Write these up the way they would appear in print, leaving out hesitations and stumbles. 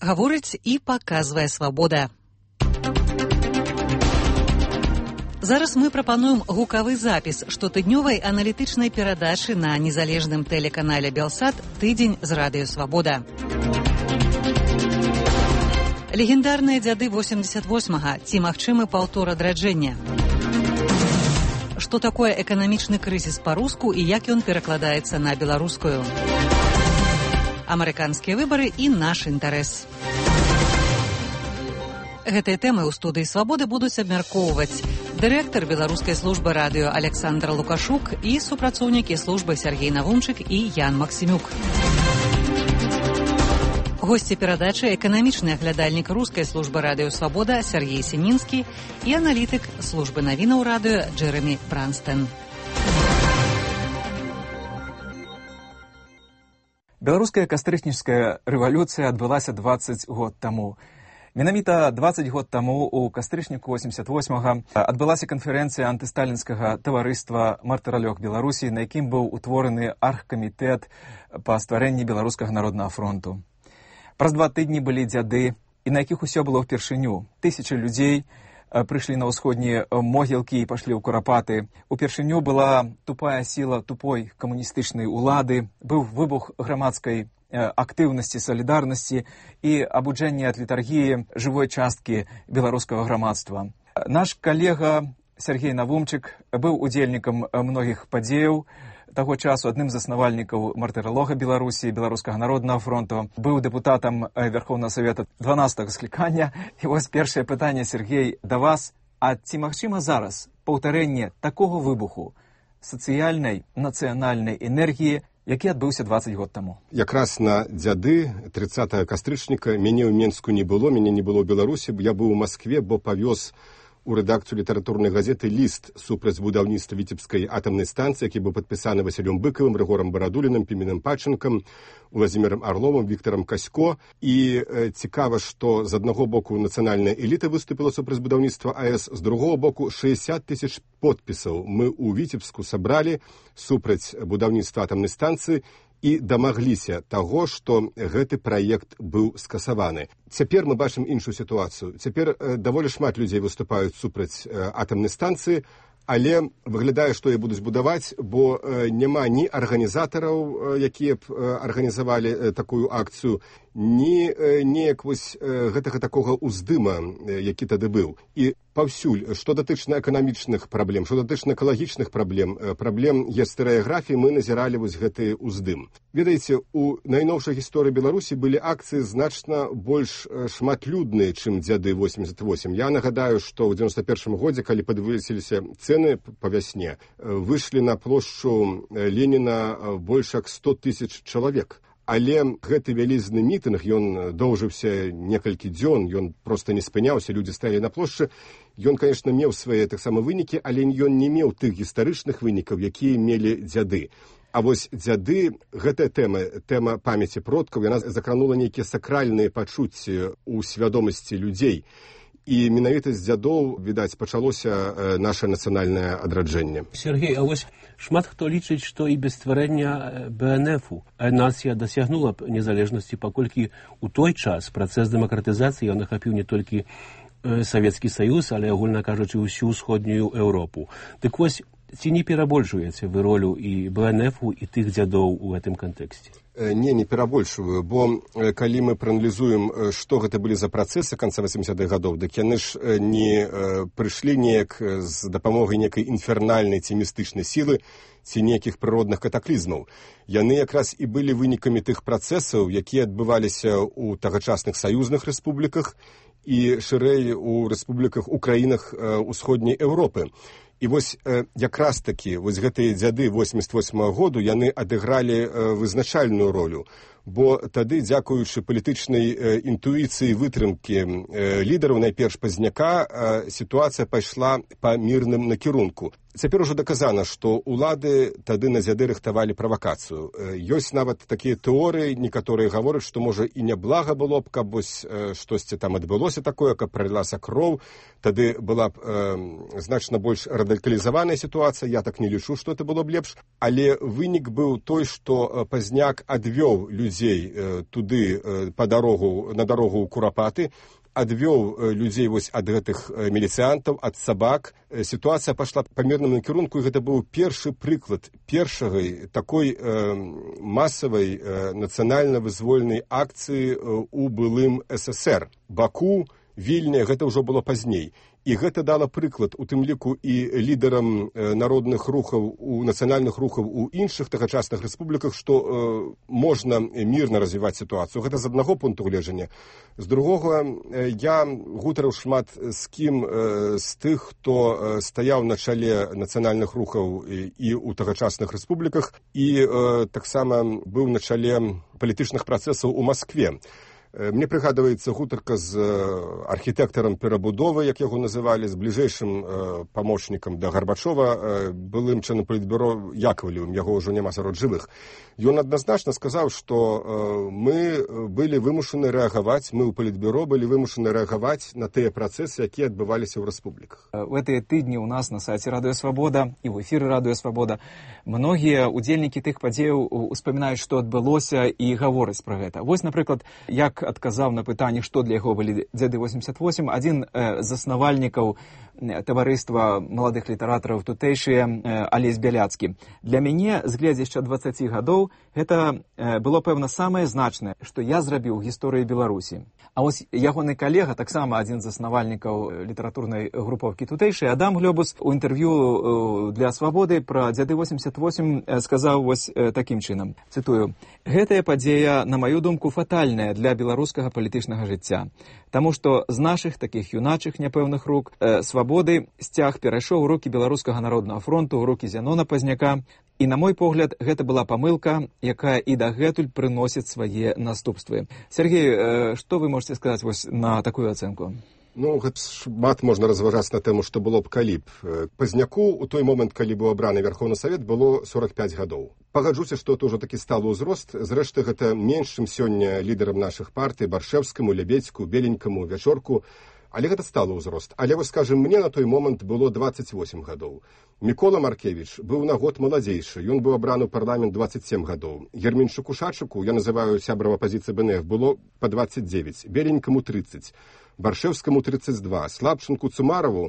Гаворыць і паказвае свабода. Зараз мы прапануем гукавы запіс штотыднёвай аналітычнай перадачы на незалежным тэлеканале Белсат «Тыдзень з радыё Свабода». Легендарныя дзяды 88-га. Ці магчымы паўтор адраджэння? Што такое эканамічны крызіс па-руску і як ён перакладаецца на беларускую? Амерыканскія выбары і наш інтарэс. Гэтыя тэмы ў студыі «Свабоды» будуць абмяркоўваць дырэктар беларускай службы радыё Александр Лукашук і супрацоўнікі службы Сергей Навумчык і Ян Максімюк. Госці перадачы эканамічны аглядальнік рускай службы радыё «Свабода» Сергей Сінінскі і аналітык службы навінаў радыё Джэрамі Бранстэн. Беларуская кастрычніцкая рэвалюцыя адбылася 20 год таму. Менавіта 20 год таму у кастрычніку 88-га адбылася канферэнцыя антысталінскага таварыства «Мартыралёг Беларусі», на якім быў утвораны аргкамітэт па стварэнні Беларускага народнага фронту. Праз 2 тыдні былі дзяды, і на якіх усё было ўпершыню. Тысячы людзей прыйшлі на ўсходнія могілкі і пашлі ў курапаты. Упершыню была тупая сіла тупой камуністычнай улады, быў выбух грамадскай актыўнасці, салідарнасці і абуджэнне ад літаргіі жывой часткі беларускага грамадства. Наш калега Сергей Навумчык быў удзельнікам многіх падзеяў таго часу, адным з заснавальнікаў Мартыралога Беларусі, Беларускага народнага фронту, быў дэпутатам Верховнага Савета 12-го склікання. І вось першае пытанне, Сергей, да вас. А ці магчыма зараз паўтарэнне такога выбуху сацыяльнай, нацыянальнай энергіі, які адбыўся 20 год таму? Якраз на дзяды 30 кастрычніка мяне ў Менску не было, мяне не было ў Беларусі, я быў у Маскве, бо павёз у рэдакцыю літаратурнай газеты ліст супраць будаўніцтва Віцебскай атамнай станцыі, які быў падпісаны Васілём Быкавым, Рыгорам Барадулінам, Піменам Падчынкам, Владзімірам Арловым, Віктарам Касько. І цікава, што з аднаго боку нацыянальная эліта выступіла супраць будаўніцтва АЭС, з другого боку 60 тысяч подпісаў мы ў Віцебску сабралі супраць будаўніцтва атамнай станцыі і дамагліся таго, што гэты праект быў скасаваны. Цяпер мы бачым іншую сітуацыю. Цяпер даволі шмат людзей выступаюць супраць атамнай станцыі, але выглядае, што яе будуць будаваць, бо няма ні арганізатараў, якія б арганізавалі такую акцыю, ні неяк вось гэтага такога ўздыма, які тады быў. І паўсюль, што датычна эканамічных праблем, што датычна экалагічных праблем, праблем гістарыяграфіі, мы назіралі вось гэты ўздым. Ведаеце, у найноўшай гісторыі Беларусі былі акцыі значна больш шматлюдныя, чым дзяды 88. Я нагадаю, што ў 91 годзе, калі падвысіліся цэны па вясне, выйшлі на плошчу Леніна больш як 100 тысяч чалавек. Але гэты вялізны мітынг, ён доўжыўся некалькі дзён, ён проста не спыняўся, людзі стаялі на плошчы. Ён, конечно, меў свае таксама вынікі, але ён не меў тых гістарычных вынікаў, якія мелі дзяды. А вось дзяды, гэтая тэма памяці продкаў, яна закранула нейкія сакральныя пачуцці ў свядомасці людзей. І менавіта з дзядоў, відаць, пачалося наше нацыянальнае адраджэнне. Сергей, а вось шмат хто лічыць, што і без стварэння БНФ-у нацыя дасягнула б незалежнасці, паколькі ў той час працэс дэмакратызацыі ён ахапіў не толькі Савецкі Саюз, але, агульна кажучы, усю ўсходнюю Еўропу. Дык вось, ці не перабольшваеце вы ролю і БНФ-у, і тых дзядоў у гэтым кантэксце? Не перабольшваю, бо калі мы прааналізуем, што гэта былі за працэсы канца 80-х гадоў, дык яны ж не прыйшлі неяк з дапамогай некай інфернальнай ці містычнай сілы ці нейкіх прыродных катаклізмаў. Яны якраз і былі вынікамі тых працэсаў, якія адбываліся ў тагачасных саюзных рэспубліках і шырэй у рэспубліках у краінах усходняй Еўропы. І вось якраз такі вось гэтыя дзяды 88-го году яны адыгралі вызначальную ролю, бо тады, дзякуючы палітычнай інтуіцыі вытрымкі лідараў, найперш Пазняка, сітуацыя пайшла па мірным накірунку. Цяпер ужо даказана, што ўлады тады на дзяды рыхтавалі правакацыю. Ёсць нават такія тэорыі, некаторыя гавораць, што можа і няблага было б, каб вось штосьці там адбылося такое, каб пралілася кроў, тады была б значна больш радыкалізаваная сітуацыя, я так не лічу, што это было б лепш, але вынік быў той, што Пазняк адвёў людзей туды на дарогу ў Курапаты, адвёў людзей вось ад гэтых міліцыянтаў, ад сабак. Сітуацыя пайшла па мірнаму кірунку, і гэта быў першы прыклад першай такой масавай нацыянальна-вызвольнай акцыі у былым СССР. Баку, Вільня, гэта ўжо было пазней. І гэта дала прыклад, у тым ліку і лідарам народных рухаў, нацыянальных рухаў у іншых тагачасных рэспубліках, што можна мірна развіваць сітуацыю. Гэта з аднаго пункту гледжання. З другога, я гутарыў шмат з кім з тых, хто стаяў на чале нацыянальных рухаў і ў тагачасных рэспубліках, і таксама быў на чале палітычных працэсаў у Маскве. Мне прыгадваецца гутарка з архітэктарам перабудовы, як яго называлі, з бліжэйшым памочнікам да Гарбачова, былым членам палітбюро Яковлевым, яго ўжо няма сярод жывых. Ён адназначна сказаў, што мы былі вымушаны рэагаваць, мы ў палітбюро былі вымушаны рэагаваць на тыя працэсы, якія адбываліся ў рэспубліках. В гэтыя тыдні ў нас на сайце Радыё Свабода і ў эфіры Радыё Свабода многія удзельнікі тых падзеяў успамінаюць, што адбылося, і гавораць пра гэта. Вось, напрыклад, як адказаў на пытанне, што для яго былі дзяды 88, адзін з заснавальнікаў таварыства маладых літаратараў тутэйшыя Алесь Бяляцкі. Для мяне, з гледзяшча 20 гадоў, гэта было, пэвна, самае значнае, што я зрабіў у гісторыі Беларусі. А вось ягоны калега, таксама адзін з заснавальнікаў літаратурнай групоўкі тутэйшай, Адам Глёбус, у інтэрв'ю для Свабоды пра дзяды 88 сказаў вось такім чынам, цытую: «Гэтая падзея, на маю думку, фатальная для беларускага палітычнага жыцця, таму што з нашых такіх юначых няпэўных рук Свабоды сцяг перайшоў у рукі Беларускага народнага фронту, у рукі Зянона Пазняка, і, на мой погляд, гэта была памылка, якая і дагэтуль прыносіць свае наступствы». Сергей, што вы можете сказаць вось на такую ацэнку? Ну, гэта шмат можна разважаць на тэму, што было б калі б. Пазняку у той момант, калі быў абраны Вярхоўны Савет, было 45 гадоў. Пагаджуся, што это ўжо такі сталы ўзрост. Зрэшты, гэта менш, чым сёння лідарам нашых партый, Баршэвскаму, Лебедзьку, Беленькаму, Вячорку. Але гэта сталы ўзрост. Але, вось, скажем, мне на той момант было 28 гадоў. Мікола Маркевіч быў на год маладзейшы. Ён быў абраны ў парламент 27 гадоў. Герменчуку Шачыку, я называю сябрам апазіцыі БНФ, было па 29. Беленькаму 30. Баршэвскаму 32, Слабчынку Цумарову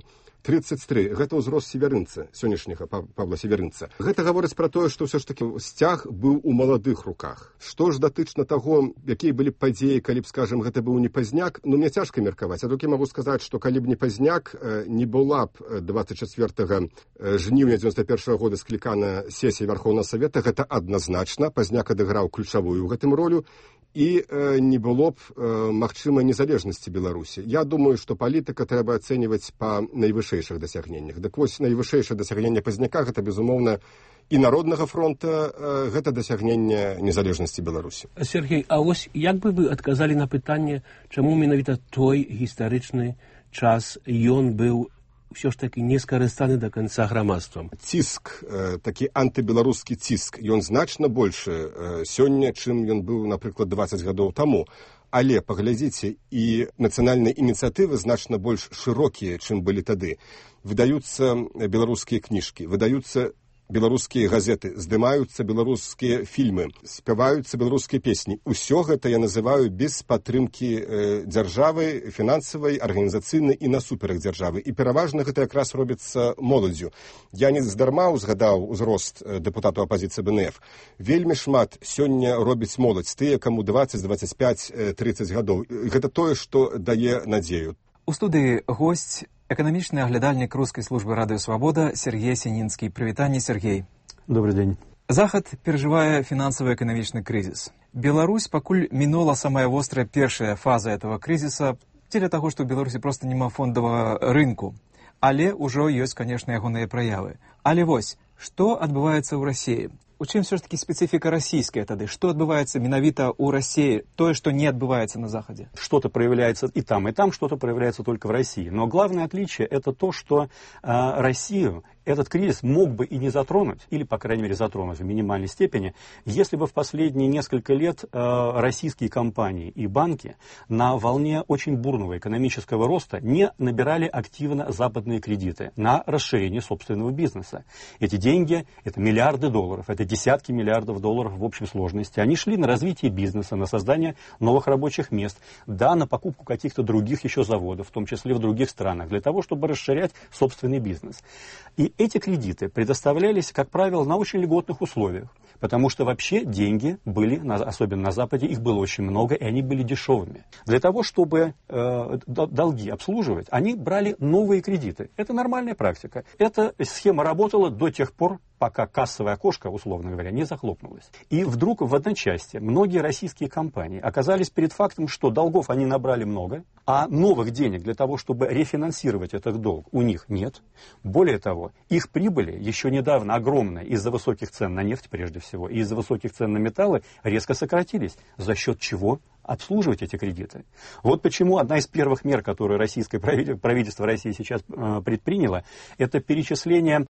33. Гэта ўзрост северынца, сённяшняга Павла Северынца. Гэта гаворыць пра тое, што ўсё ж такі сцяг быў у маладых руках. Што ж датычна таго, якія былі падзеі, калі б, скажем, гэта быў не Пазняк, ну, мне цяжка меркаваць. А толькі магу сказаць, што калі б не Пазняк, не была б 24 жніўня 91 года склікана сесія Вярхоўнага Савета, гэта адназначна. Пазняк адыграў ключавую ў гэтым ролю, і не было б магчымай незалежнасці Беларусі. Я думаю, што палітыка трэба ацэньваць па найвышэйшых дасягненнях. Дык вось найвышэйшае дасягненне Пазняка, гэта, безумоўна, і Народнага фронта, гэта дасягненне незалежнасці Беларусі. Сергей, а вось як бы вы адказалі на пытанне, чаму менавіта той гістарычны час ён быў ўсё ж такі не скарыстаны да канца грамадствам? Ціск, такі антыбеларускі ціск, ён значна большы сёння, чым ён быў, напрыклад, 20 гадоў таму. Але, паглядзіце, і нацыянальныя ініцыятывы значна больш шырокія, чым былі тады. Выдаюцца беларускія кніжкі, выдаюцца беларускія газеты, здымаюцца беларускія фільмы, спяваюцца беларускія песні. Усё гэта я называю без падтрымкі дзяржавы, фінансавай, арганізацыйнай і насуперак дзяржавы. І пераважна гэта якраз робіцца моладзю. Я не здарма узгадаў узрост дэпутатаў апазіцыі БНФ. Вельмі шмат сёння робіць моладзь, тыя, каму 20, 25, 30 гадоў. Гэта тое, што дае надзею. У студыі госць, эканамічны аглядальнік рускай службы Радыё Свабода Сергей Сінінскі. Прывітанне, Сергей. Добрый день. Захад перажывае фінансава-эканамічны крызіс. Беларусь пакуль мінула самая вострая першая фаза этого крызіса дзеля таго, што ў Беларусі проста няма фондавага рынку. Але ўжо ёсць, канешне, ягоныя праявы. Але вось, што адбываецца ў Расіі? У чым все ж таки специфика российская тады? Что отбывается менавіта у России, то, что не отбывается на Западе? Что-то проявляется и там, что-то проявляется только в России. Но главное отличие – это то, что Россию этот кризис мог бы и не затронуть, или, по крайней мере, затронуть в минимальной степени, если бы в последние несколько лет российские компании и банки на волне очень бурного экономического роста не набирали активно западные кредиты на расширение собственного бизнеса. Эти деньги, это миллиарды долларов, это десятки миллиардов долларов в общей сложности. Они шли на развитие бизнеса, на создание новых рабочих мест, да, на покупку каких-то других еще заводов, в том числе в других странах, для того, чтобы расширять собственный бизнес. И эти кредиты предоставлялись, как правило, на очень льготных условиях, потому что вообще деньги были, особенно на Западе, их было очень много, и они были дешевыми. Для того, чтобы долги обслуживать, они брали новые кредиты. Это нормальная практика. Эта схема работала до тех пор, пока кассовое окошко, условно говоря, не захлопнулось. И вдруг в одночасье многие российские компании оказались перед фактом, что долгов они набрали много, а новых денег для того, чтобы рефинансировать этот долг, у них нет. Более того, их прибыли еще недавно огромные из-за высоких цен на нефть, прежде всего, и из-за высоких цен на металлы резко сократились. За счет чего? Обслуживать эти кредиты. Вот почему одна из первых мер, которую российское правительство России сейчас предприняло, это перечисление